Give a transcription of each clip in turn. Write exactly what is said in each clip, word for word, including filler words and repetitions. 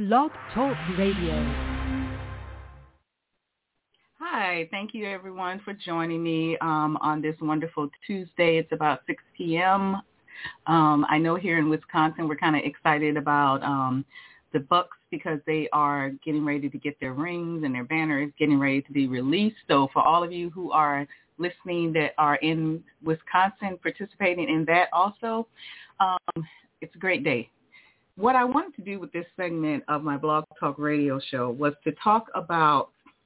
Blog Talk Radio. Hi, thank you everyone for joining me um, on this wonderful Tuesday. It's about six p.m. Um, I know here in Wisconsin we're kind of excited about um, the Bucks because they are getting ready to get their rings and their banners getting ready to be released. So for all of you who are listening that are in Wisconsin participating in that also, um, it's a great day. What I wanted to do with this segment of my Blog Talk Radio show was to talk about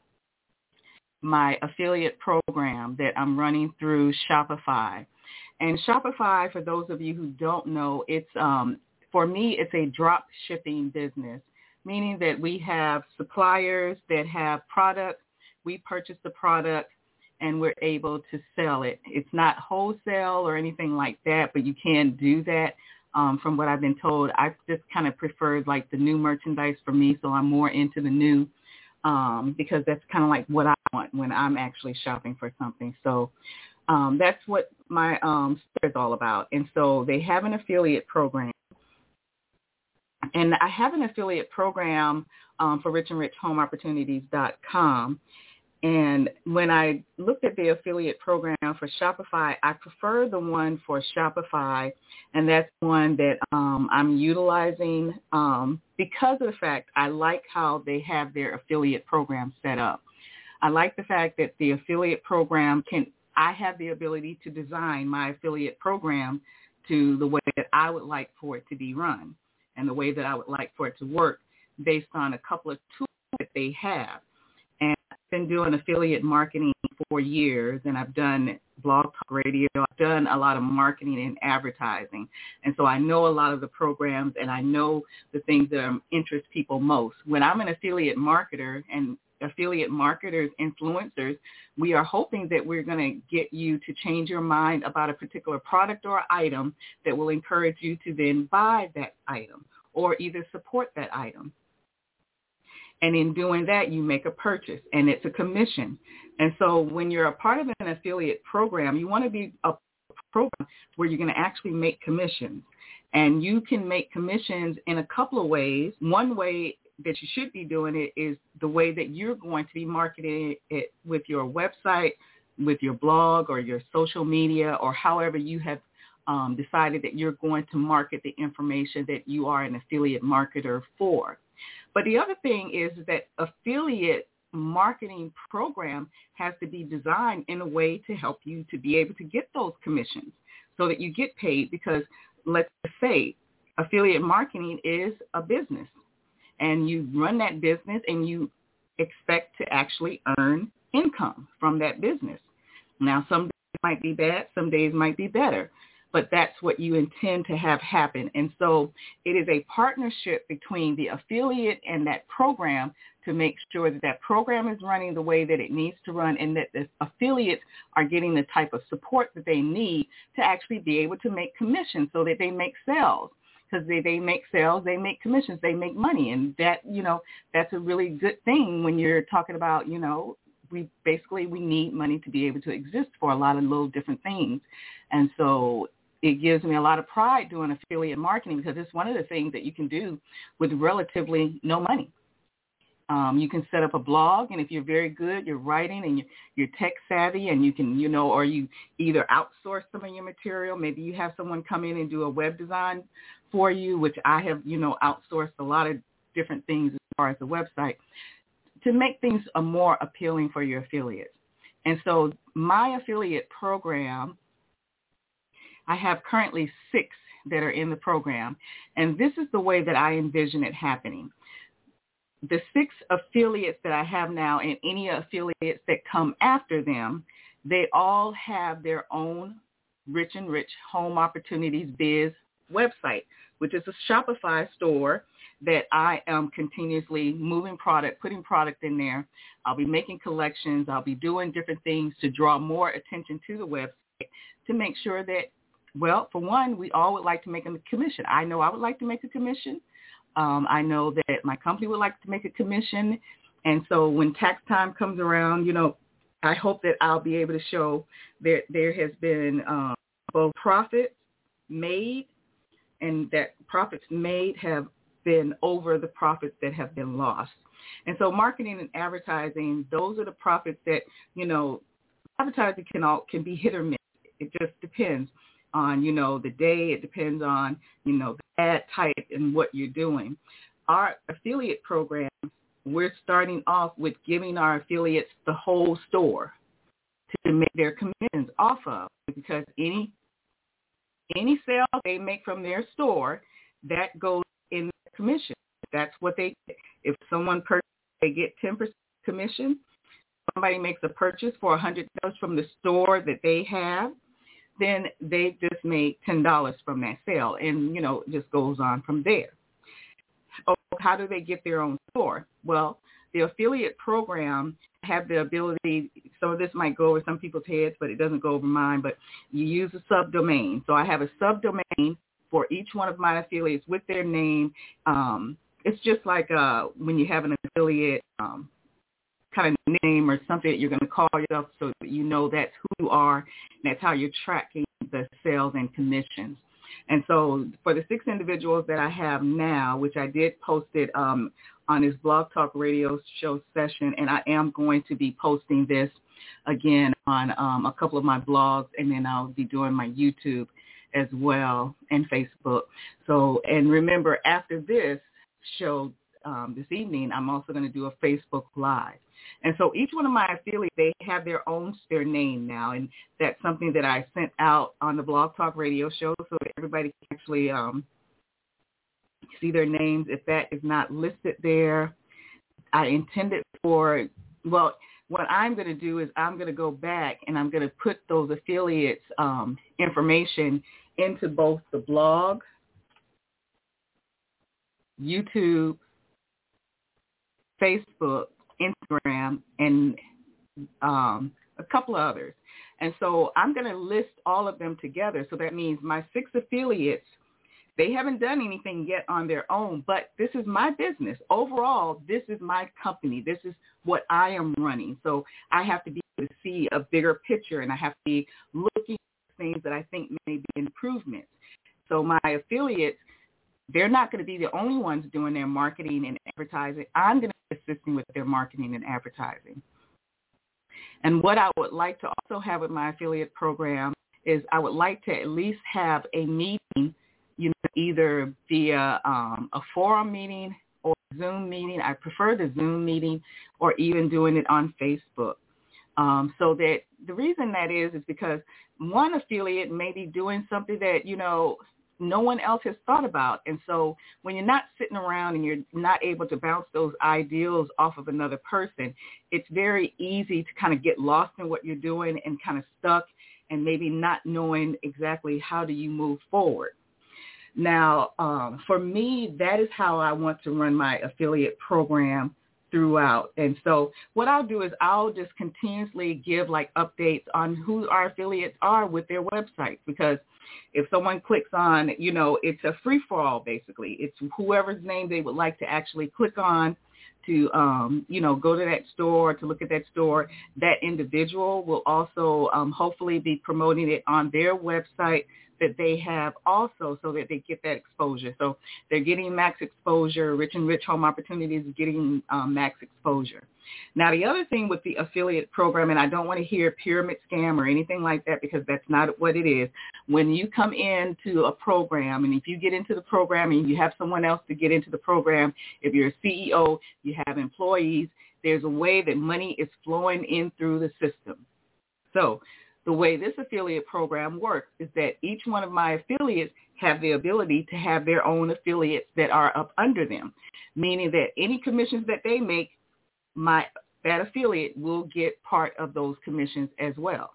my affiliate program that I'm running through Shopify. And Shopify, for those of you who don't know, it's um, for me, it's a drop shipping business, meaning that we have suppliers that have products. We purchase the product and we're able to sell it. It's not wholesale or anything like that, but you can do that. Um, from what I've been told, I just kind of preferred like the new merchandise for me, so I'm more into the new um, because that's kind of like what I want when I'm actually shopping for something. So um, that's what my um, store is all about. And so they have an affiliate program. And I have an affiliate program um, for rich and rich home opportunities dot com. And when I looked at the affiliate program for Shopify, I prefer the one for Shopify, and that's one that um, I'm utilizing um, because of the fact I like how they have their affiliate program set up. I like the fact that the affiliate program can, I have the ability to design my affiliate program to the way that I would like for it to be run and the way that I would like for it to work based on a couple of tools that they have. And I've been doing affiliate marketing for years, and I've done Blog Talk Radio. I've done a lot of marketing and advertising. And so I know a lot of the programs, and I know the things that um, interest people most. When I'm an affiliate marketer and affiliate marketers, influencers, we are hoping that we're going to get you to change your mind about a particular product or item that will encourage you to then buy that item or either support that item. And in doing that, you make a purchase, and it's a commission. And so when you're a part of an affiliate program, you want to be a program where you're going to actually make commissions. And you can make commissions in a couple of ways. One way that you should be doing it is the way that you're going to be marketing it with your website, with your blog or your social media, or however you have um, decided that you're going to market the information that you are an affiliate marketer for. But the other thing is that affiliate marketing program has to be designed in a way to help you to be able to get those commissions so that you get paid, because let's say affiliate marketing is a business and you run that business and you expect to actually earn income from that business. Now, some days might be bad, some days might be better, but that's what you intend to have happen. And so it is a partnership between the affiliate and that program to make sure that that program is running the way that it needs to run, and that the affiliates are getting the type of support that they need to actually be able to make commissions so that they make sales. Because they, they make sales, they make commissions, they make money. And that, you know, that's a really good thing when you're talking about, you know, we basically, we need money to be able to exist for a lot of little different things. And so it gives me a lot of pride doing affiliate marketing because it's one of the things that you can do with relatively no money. Um, you can set up a blog, and if you're very good, you're writing and you're, you're tech savvy, and you can, you know, or you either outsource some of your material. Maybe you have someone come in and do a web design for you, which I have, you know, outsourced a lot of different things as far as the website to make things a more appealing for your affiliates. And so my affiliate program, I have currently six that are in the program, and this is the way that I envision it happening. The six affiliates that I have now and any affiliates that come after them, they all have their own Rich and Rich Home Opportunities Biz website, which is a Shopify store that I am continuously moving product, putting product in there. I'll be making collections. I'll be doing different things to draw more attention to the website to make sure that, well, for one, we all would like to make a commission. I know I would like to make a commission. Um, I know that my company would like to make a commission. And so when tax time comes around, you know, I hope that I'll be able to show that there has been um, both profits made and that profits made have than over the profits that have been lost. And so marketing and advertising, those are the profits that, you know, advertising can all can be hit or miss. It just depends on, you know, the day. It depends on, you know, the ad type and what you're doing. Our affiliate program, we're starting off with giving our affiliates the whole store to make their commissions off of, because any any sale they make from their store, that goes in commission. That's what they get. If someone purchases, they get ten percent commission. Somebody makes a purchase for one hundred dollars from the store that they have, then they just made ten dollars from that sale. And, you know, it just goes on from there. Oh, how do they get their own store? Well, the affiliate program have the ability, some of this might go over some people's heads, but it doesn't go over mine, but you use a subdomain. So I have a subdomain for each one of my affiliates with their name. Um, it's just like uh, when you have an affiliate um, kind of name or something that you're going to call yourself, so that you know that's who you are, and that's how you're tracking the sales and commissions. And so for the six individuals that I have now, which I did post it um, on this Blog Talk Radio show session, and I am going to be posting this again on um, a couple of my blogs, and then I'll be doing my YouTube as well and Facebook. So, and remember, after this show um, this evening, I'm also going to do a Facebook Live. And so each one of my affiliates, they have their own, their name now, and that's something that I sent out on the Blog Talk Radio show so that everybody can actually um, see their names. If that is not listed there, I intended for, well, what I'm going to do is I'm going to go back and I'm going to put those affiliates um, information into both the blog, YouTube, Facebook, Instagram, and um, a couple of others. And so I'm going to list all of them together. So that means my six affiliates, they haven't done anything yet on their own, but this is my business. Overall, this is my company. This is what I am running. So I have to be able to see a bigger picture, and I have to be looking at things that I think may be improvements. So my affiliates, they're not going to be the only ones doing their marketing and advertising. I'm going to be assisting with their marketing and advertising. And what I would like to also have with my affiliate program is I would like to at least have a meeting, you know, either via um, a forum meeting or Zoom meeting. I prefer the Zoom meeting, or even doing it on Facebook. Um, so that the reason that is is because one affiliate may be doing something that, you know, no one else has thought about. And so when you're not sitting around and you're not able to bounce those ideals off of another person, it's very easy to kind of get lost in what you're doing and kind of stuck and maybe not knowing exactly how do you move forward. Now, um, for me, that is how I want to run my affiliate program throughout. And so what I'll do is I'll just continuously give like updates on who our affiliates are with their websites, because if someone clicks on, you know, it's a free-for-all basically. It's whoever's name they would like to actually click on to, um, you know, go to that store, to look at that store. That individual will also um, hopefully be promoting it on their website that they have also, so that they get that exposure. So they're getting max exposure. Rich and Rich Home Opportunities is getting um, max exposure. Now, the other thing with the affiliate program, and I don't want to hear pyramid scam or anything like that, because that's not what it is. When you come into a program, and if you get into the program and you have someone else to get into the program, if you're a C E O, you have employees, there's a way that money is flowing in through the system. So the way this affiliate program works is that each one of my affiliates have the ability to have their own affiliates that are up under them, meaning that any commissions that they make, my that affiliate will get part of those commissions as well.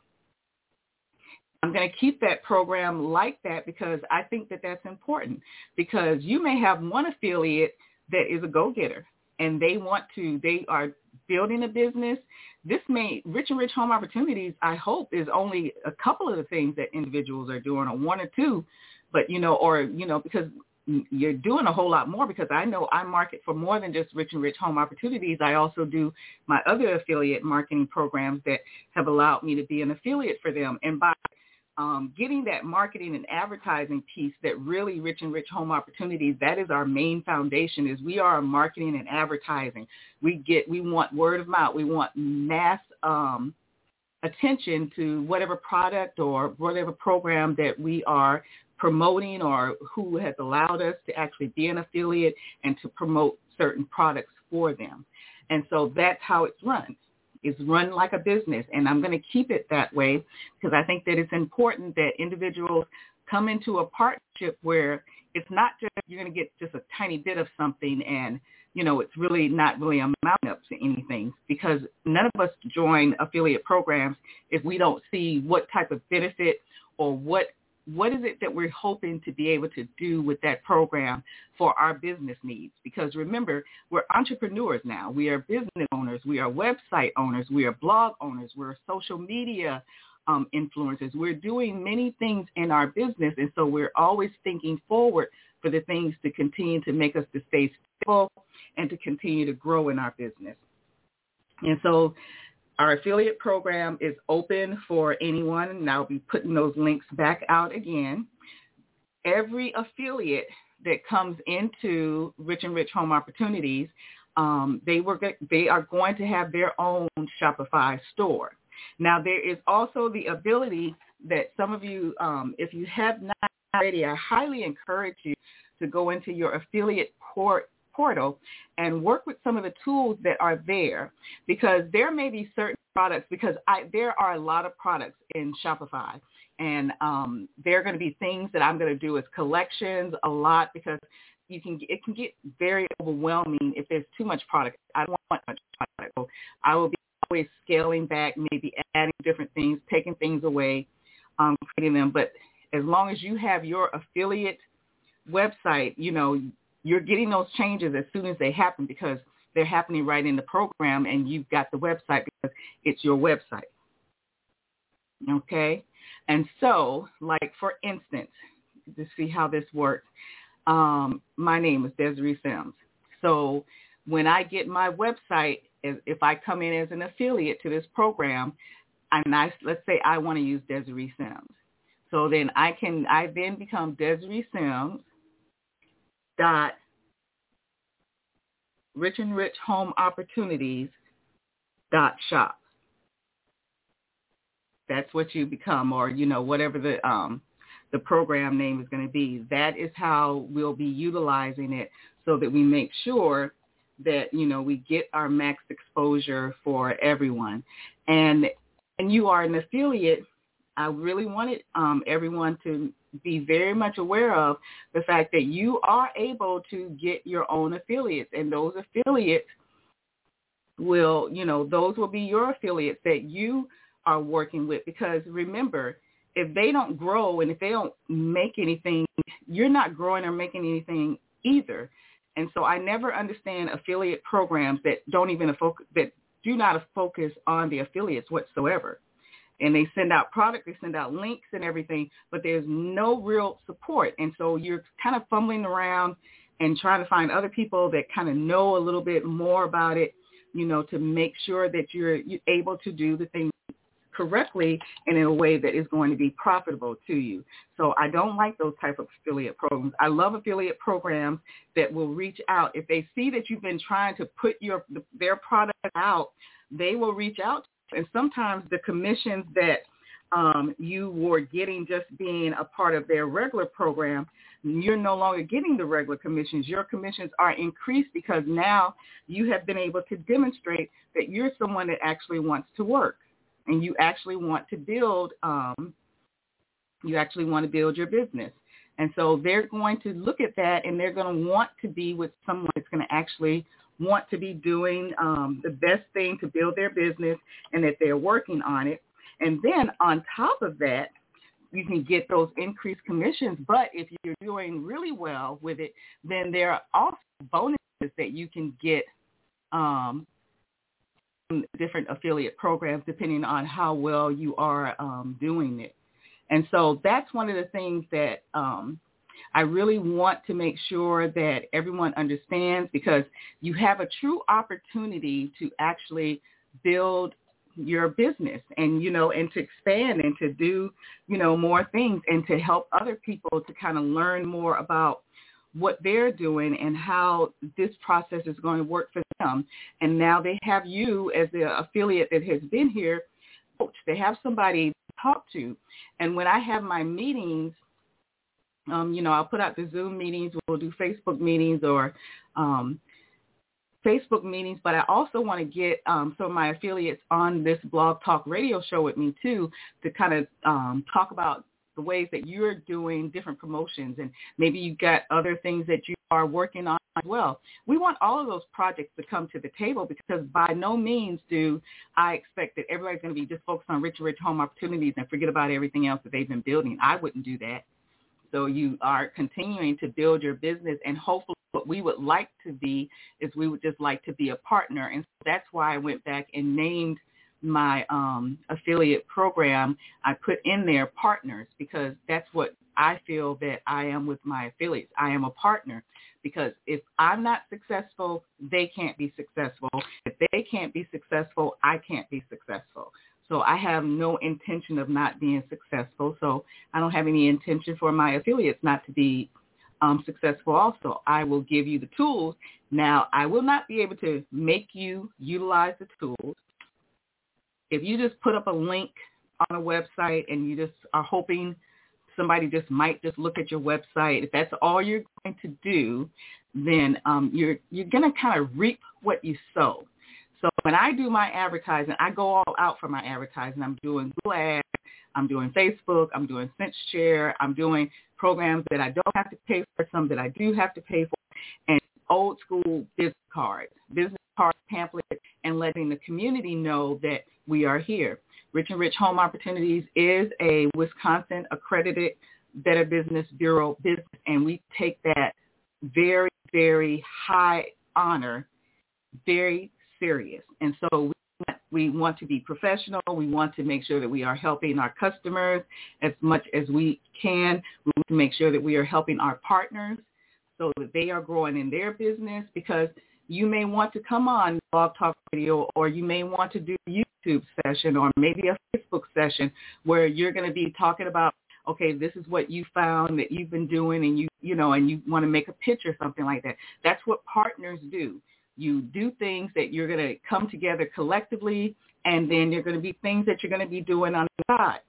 I'm going to keep that program like that because I think that that's important, because you may have one affiliate that is a go-getter and they want to, they are building a business. This may, Rich and Rich Home Opportunities, I hope, is only a couple of the things that individuals are doing, or one or two, but, you know, or, you know, because you're doing a whole lot more, because I know I market for more than just Rich and Rich Home Opportunities. I also do my other affiliate marketing programs that have allowed me to be an affiliate for them. And by um, getting that marketing and advertising piece that really Rich and Rich Home Opportunities, that is our main foundation, is we are marketing and advertising. We get, we want word of mouth. We want mass um, attention to whatever product or whatever program that we are promoting, or who has allowed us to actually be an affiliate and to promote certain products for them. And so that's how it's run. It's run like a business, and I'm going to keep it that way because I think that it's important that individuals come into a partnership where it's not just you're going to get just a tiny bit of something and, you know, it's really not really amounting up to anything, because none of us join affiliate programs if we don't see what type of benefit or what what is it that we're hoping to be able to do with that program for our business needs. Because remember, we're entrepreneurs now. We are business owners. We are website owners. We are blog owners. We're social media um, influencers. We're doing many things in our business, and so we're always thinking forward for the things to continue to make us to stay stable and to continue to grow in our business. And so our affiliate program is open for anyone, and I'll be putting those links back out again. Every affiliate that comes into Rich and Rich Home Opportunities, um, they were they are going to have their own Shopify store. Now, there is also the ability that some of you, um, if you have not already, I highly encourage you to go into your affiliate port. portal and work with some of the tools that are there, because there may be certain products, because I, there are a lot of products in Shopify, and um, there are going to be things that I'm going to do as collections a lot, because you can it can get very overwhelming if there's too much product. I don't want much product. So I will be always scaling back, maybe adding different things, taking things away, um, creating them. But as long as you have your affiliate website, you know, you're getting those changes as soon as they happen, because they're happening right in the program, and you've got the website because it's your website. Okay? And so, like, for instance, to see how this works, um, my name is Desiree Sims. So when I get my website, if I come in as an affiliate to this program, and I, let's say I want to use Desiree Sims. So then I can, I then become Desiree Sims dot Rich and Rich Home Opportunities dot shop. That's what you become, or you know, whatever the um, the program name is going to be. That is how we'll be utilizing it, so that we make sure that, you know, we get our max exposure for everyone. And and you are an affiliate. I really wanted um, everyone to be very much aware of the fact that you are able to get your own affiliates, and those affiliates will, you know, those will be your affiliates that you are working with. Because remember, if they don't grow and if they don't make anything, you're not growing or making anything either. And so I never understand affiliate programs that don't even focus, that do not focus on the affiliates whatsoever. And they send out product, they send out links and everything, but there's no real support. And so you're kind of fumbling around and trying to find other people that kind of know a little bit more about it, you know, to make sure that you're, you're able to do the things correctly and in a way that is going to be profitable to you. So I don't like those type of affiliate programs. I love affiliate programs that will reach out. If they see that you've been trying to put your their product out, they will reach out. And sometimes the commissions that um, you were getting just being a part of their regular program, you're no longer getting the regular commissions. Your commissions are increased because now you have been able to demonstrate that you're someone that actually wants to work, and you actually want to build, um, you actually want to build your business. And so they're going to look at that, and they're going to want to be with someone that's going to actually want to be doing um, the best thing to build their business, and that they're working on it. And then on top of that, you can get those increased commissions. But if you're doing really well with it, then there are also bonuses that you can get um, from different affiliate programs depending on how well you are um, doing it. And so that's one of the things that um, I really want to make sure that everyone understands, because you have a true opportunity to actually build your business and, you know, and to expand and to do, you know, more things and to help other people to kind of learn more about what they're doing and how this process is going to work for them. And now they have you as the affiliate that has been here. They have somebody to talk to. And when I have my meetings, um, you know, I'll put out the Zoom meetings, we'll do Facebook meetings or um, Facebook meetings, but I also want to get um, some of my affiliates on this Blog Talk Radio show with me too to kind of um, talk about the ways that you're doing different promotions, and maybe you've got other things that you are working on as well. We want all of those projects to come to the table because by no means do I expect that everybody's going to be just focused on rich and rich home opportunities and forget about everything else that they've been building. I wouldn't do that. So you are continuing to build your business, and hopefully what we would like to be is we would just like to be a partner. And so that's why I went back and named my um, affiliate program. I put in there partners because that's what I feel that I am with my affiliates. I am a partner because if I'm not successful, they can't be successful. If they can't be successful, I can't be successful. So I have no intention of not being successful. So I don't have any intention for my affiliates not to be um, successful also. I will give you the tools. Now, I will not be able to make you utilize the tools. If you just put up a link on a website and you just are hoping somebody just might just look at your website, if that's all you're going to do, then um, you're you're going to kind of reap what you sow. So when I do my advertising, I go all out for my advertising. I'm doing Google Ads, I'm doing Facebook, I'm doing SenseShare, I'm doing programs that I don't have to pay for, some that I do have to pay for, and old school business cards, business card pamphlets, and letting the community know that we are here. Rich and Rich Home Opportunities is a Wisconsin accredited Better Business Bureau business, and we take that very, very high honor very serious. And so we, we want to be professional. We want to make sure that we are helping our customers as much as we can. We want to make sure that we are helping our partners so that they are growing in their business, because you may want to come on Blog Talk Radio, or you may want to do a YouTube session or maybe a Facebook session where you're going to be talking about, okay, this is what you found that you've been doing, and you, you know, and you want to make a pitch or something like that. That's what partners do. You do things that you're going to come together collectively, and then you're going to be things that you're going to be doing on the side.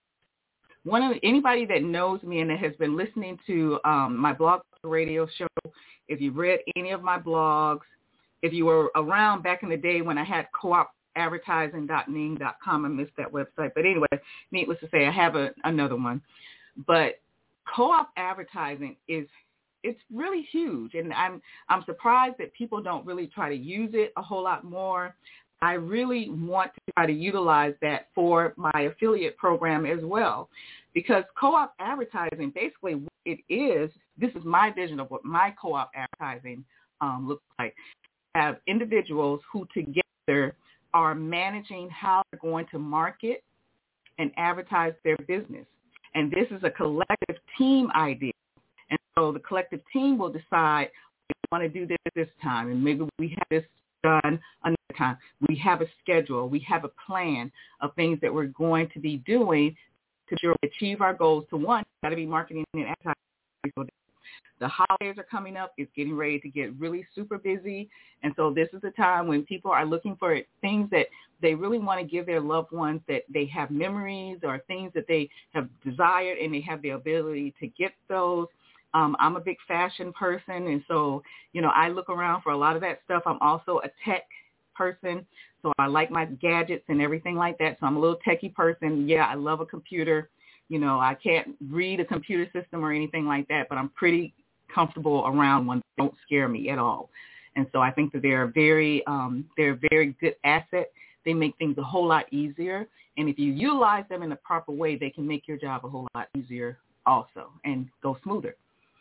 One of anybody that knows me and that has been listening to um, my Blog Radio show, if you've read any of my blogs, if you were around back in the day when I had co-op advertising dot ning dot com, I missed that website. But anyway, needless to say, I have a, another one. But co-op advertising is it's really huge, and I'm I'm surprised that people don't really try to use it a whole lot more. I really want to try to utilize that for my affiliate program as well, because co-op advertising, basically what it is, this is my vision of what my co-op advertising um, looks like. Have individuals who together are managing how they're going to market and advertise their business. And this is a collective team idea. And so the collective team will decide, we want to do this this time, and maybe we have this done another time. We have a schedule. We have a plan of things that we're going to be doing to achieve our goals. To one, got to be marketing and advertising. The holidays are coming up. It's getting ready to get really super busy. And so this is a time when people are looking for things that they really want to give their loved ones, that they have memories or things that they have desired, and they have the ability to get those. Um, I'm a big fashion person, and so, you know, I look around for a lot of that stuff. I'm also a tech person, so I like my gadgets and everything like that. So I'm a little techie person. Yeah, I love a computer. You know, I can't read a computer system or anything like that, but I'm pretty comfortable around one. They don't scare me at all. And so I think that they're a very, um, they're a very good asset. They make things a whole lot easier. And if you utilize them in the proper way, they can make your job a whole lot easier also and go smoother.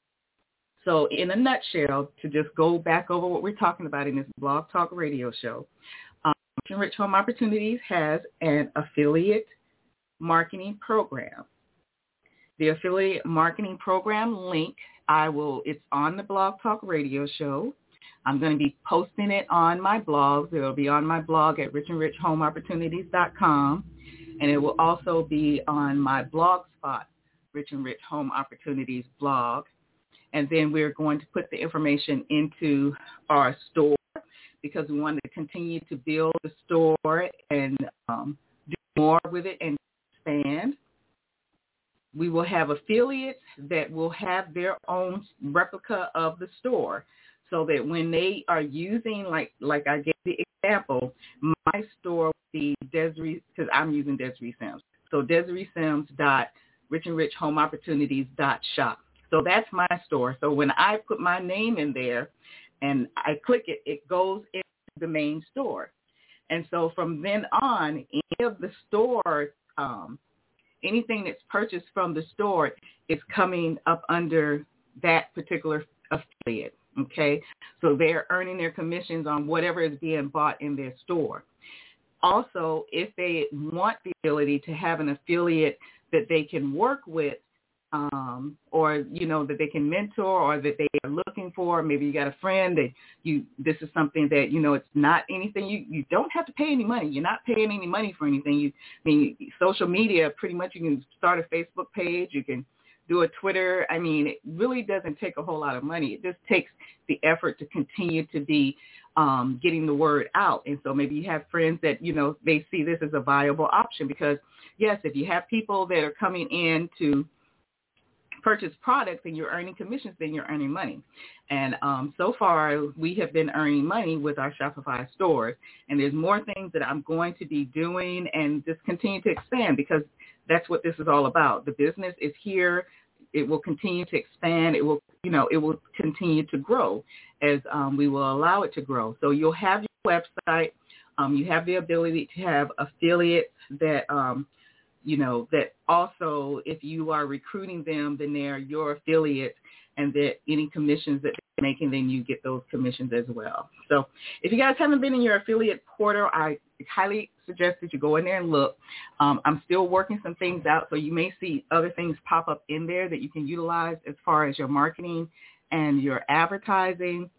So in a nutshell, to just go back over what we're talking about in this Blog Talk Radio show, um, Rich Home Opportunities has an affiliate marketing program. The affiliate marketing program link, I will, it's on the Blog Talk Radio show. I'm going to be posting it on my blog. It will be on my blog at rich and rich home opportunities dot com, and it will also be on my blog spot, Rich and Rich Home Opportunities blog. And then we're going to put the information into our store because we want to continue to build the store and um, do more with it and expand. We will have affiliates that will have their own replica of the store so that when they are using, like like I gave the example, my store will be Desiree, because I'm using Desiree Sims. So Desiree Sims dot rich and rich home opportunities dot shop. So that's my store. So when I put my name in there and I click it, it goes into the main store. And so from then on, any of the store, um, anything that's purchased from the store is coming up under that particular affiliate, okay? So they're earning their commissions on whatever is being bought in their store. Also, if they want the ability to have an affiliate that they can work with, um, or, you know, that they can mentor or that they are looking for. Maybe you got a friend that you, this is something that, you know, it's not anything. You, you don't have to pay any money. You're not paying any money for anything. You, I mean, social media, pretty much you can start a Facebook page. You can do a Twitter. I mean, it really doesn't take a whole lot of money. It just takes the effort to continue to be um, getting the word out. And so maybe you have friends that, you know, they see this as a viable option because, yes, if you have people that are coming in to purchase products and you're earning commissions, then you're earning money. And um, so far, we have been earning money with our Shopify stores. And there's more things that I'm going to be doing and just continue to expand because that's what this is all about. The business is here. It will continue to expand. It will, you know, it will continue to grow as um, we will allow it to grow. So you'll have your website. Um, you have the ability to have affiliates that, um, you know, that also if you are recruiting them, then they're your affiliates, and that any commissions that they're making, then you get those commissions as well. So if you guys haven't been in your affiliate portal, I highly suggest that you go in there and look. Um, I'm still working some things out, so you may see other things pop up in there that you can utilize as far as your marketing and your advertising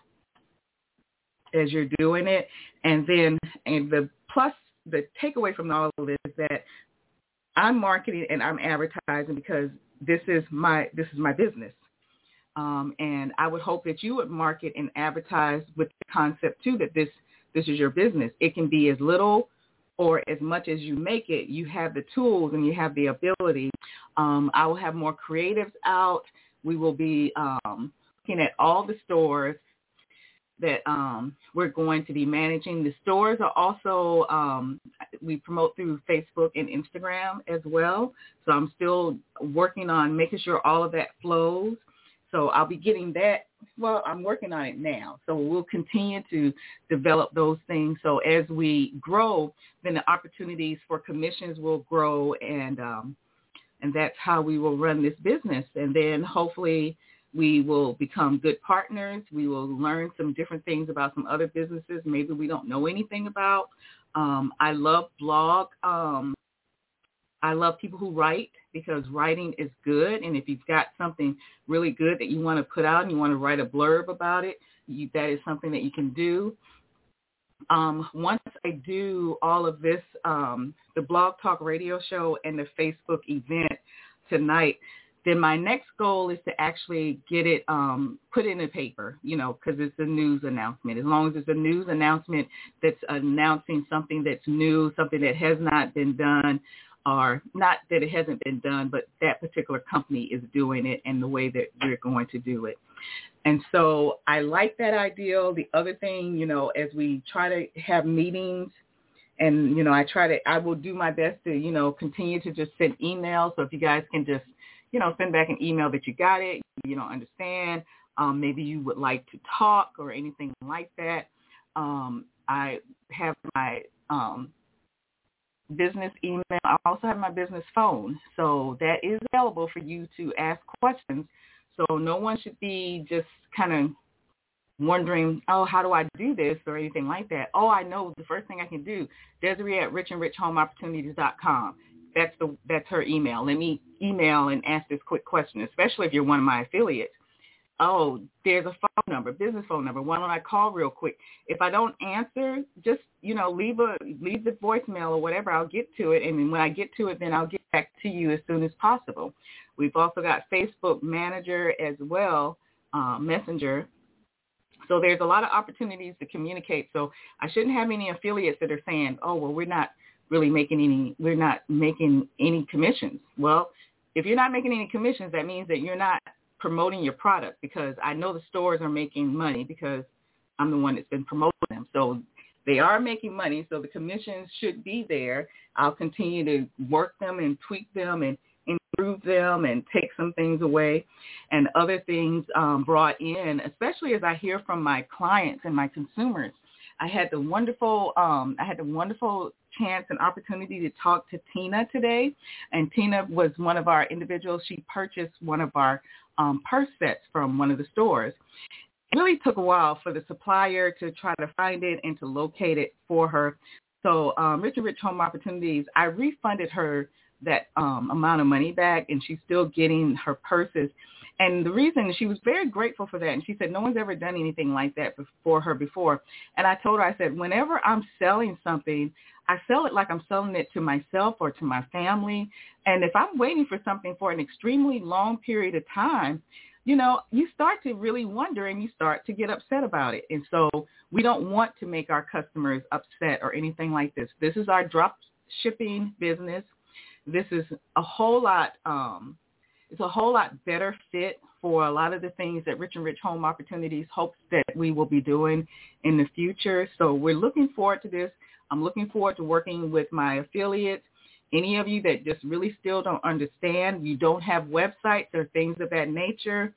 as you're doing it. And then and the plus, the takeaway from all of this is that I'm marketing and I'm advertising because this is my this is my business. Um, and I would hope that you would market and advertise with the concept, too, that this this is your business. It can be as little or as much as you make it. You have the tools and you have the ability. Um, I will have more creatives out. We will be um, looking at all the stores that um, we're going to be managing. The stores are also, um, we promote through Facebook and Instagram as well. So I'm still working on making sure all of that flows. So I'll be getting that. Well, I'm working on it now. So we'll continue to develop those things. So as we grow, then the opportunities for commissions will grow, and um, and that's how we will run this business. And then hopefully we will become good partners. We will learn some different things about some other businesses maybe we don't know anything about. Um, I love blog. Um, I love people who write because writing is good. And if you've got something really good that you want to put out and you want to write a blurb about it, you, that is something that you can do. Um, once I do all of this, um, the Blog Talk Radio Show and the Facebook event tonight, then my next goal is to actually get it um, put in the paper, you know, because it's a news announcement. As long as it's a news announcement that's announcing something that's new, something that has not been done, or not that it hasn't been done, but that particular company is doing it and the way that we're going to do it. And so I like that ideal. The other thing, you know, as we try to have meetings, and, you know, I try to, I will do my best to, you know, continue to just send emails. So if you guys can just, you know, send back an email that you got it, you don't understand, um, maybe you would like to talk or anything like that. Um, I have my um, business email. I also have my business phone. So that is available for you to ask questions. So no one should be just kind of wondering, oh, how do I do this or anything like that. Oh, I know the first thing I can do, Desiree at rich and rich home opportunities dot com. That's the that's her email. Let me email and ask this quick question, especially if you're one of my affiliates. oh, there's a phone number, business phone number. Why don't I call real quick? If I don't answer, just, you know, leave a leave the voicemail or whatever. I'll get to it. And when I get to it, then I'll get back to you as soon as possible. We've also got Facebook Manager as well, uh, Messenger. So there's a lot of opportunities to communicate. So I shouldn't have any affiliates that are saying, oh, well, we're not really making any, we're not making any commissions. Well, if you're not making any commissions, that means that you're not promoting your product, because I know the stores are making money because I'm the one that's been promoting them. So they are making money, so the commissions should be there. I'll continue to work them and tweak them and improve them and take some things away and other things um, brought in, especially as I hear from my clients and my consumers. I had the wonderful, um, I had the wonderful chance and opportunity to talk to Tina today, and Tina was one of our individuals. She purchased one of our um, purse sets from one of the stores. It really took a while for the supplier to try to find it and to locate it for her. So um, Rich and Rich Home Opportunities, I refunded her that um, amount of money back, and she's still getting her purses. And the reason, she was very grateful for that. And she said, no one's ever done anything like that for her before. And I told her, I said, whenever I'm selling something, I sell it like I'm selling it to myself or to my family. And if I'm waiting for something for an extremely long period of time, you know, you start to really wonder and you start to get upset about it. And so we don't want to make our customers upset or anything like this. This is our drop shipping business. This is a whole lot, um, it's a whole lot better fit for a lot of the things that Rich and Rich Home Opportunities hopes that we will be doing in the future. So we're looking forward to this. I'm looking forward to working with my affiliates. Any of you that just really still don't understand, you don't have websites or things of that nature,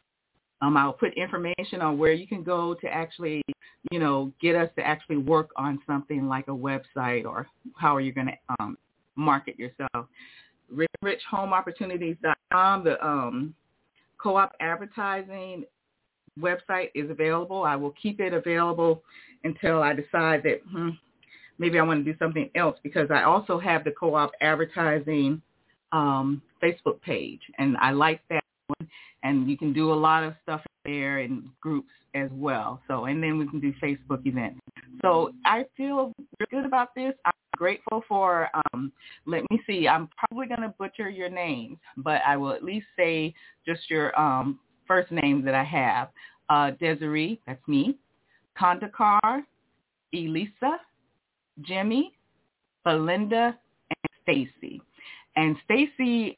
um, I'll put information on where you can go to actually, you know, get us to actually work on something like a website, or how are you going to um, market yourself. rich rich home opportunities dot com, the um, co-op advertising website is available. I will keep it available until I decide that, hmm, maybe I want to do something else, because I also have the co-op advertising um, Facebook page, and I like that one. And you can do a lot of stuff there in groups as well. So, and then we can do Facebook events. So I feel good about this. I'm grateful for, um, let me see, I'm probably going to butcher your names, but I will at least say just your um, first name that I have. Uh, Desiree, that's me. Kandakar, Elisa, Jimmy, Belinda, and Stacy. And Stacy,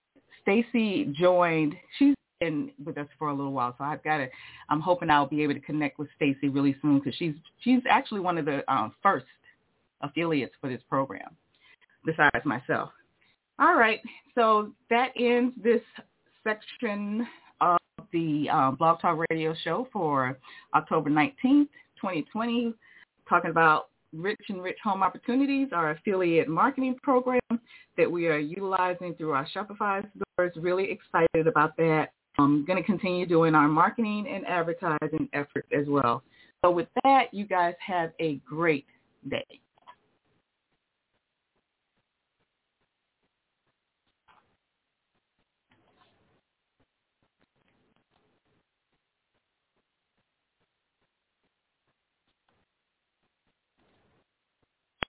Stacy joined, she's been with us for a little while, so I've got to, I'm hoping I'll be able to connect with Stacy really soon, because she's she's actually one of the um, first affiliates for this program, besides myself. All right, so that ends this section of the um, Blog Talk Radio show for October nineteenth, twenty twenty, talking about Rich and Rich Home Opportunities, our affiliate marketing program that we are utilizing through our Shopify stores. Really excited about that. I'm going to continue doing our marketing and advertising efforts as well. So with that, you guys have a great day.